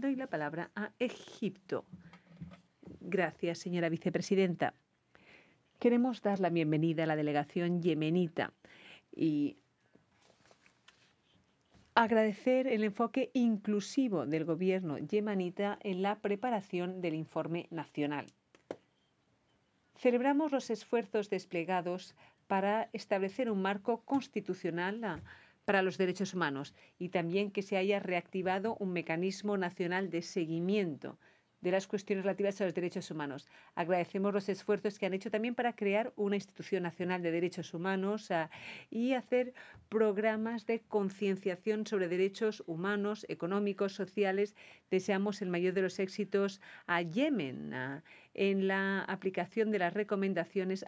doy la palabra a Egipto. Gracias, señora vicepresidenta. Queremos dar la bienvenida a la delegación yemenita y agradecer el enfoque inclusivo del gobierno yemenita en la preparación del informe nacional. Celebramos los esfuerzos desplegados para establecer un marco constitucional para los derechos humanos y también que se haya reactivado un mecanismo nacional de seguimiento de las cuestiones relativas a los derechos humanos. Agradecemos los esfuerzos que han hecho también para crear una institución nacional de derechos humanos y hacer programas de concienciación sobre derechos humanos, económicos, sociales. Deseamos el mayor de los éxitos a Yemen en la aplicación de las recomendaciones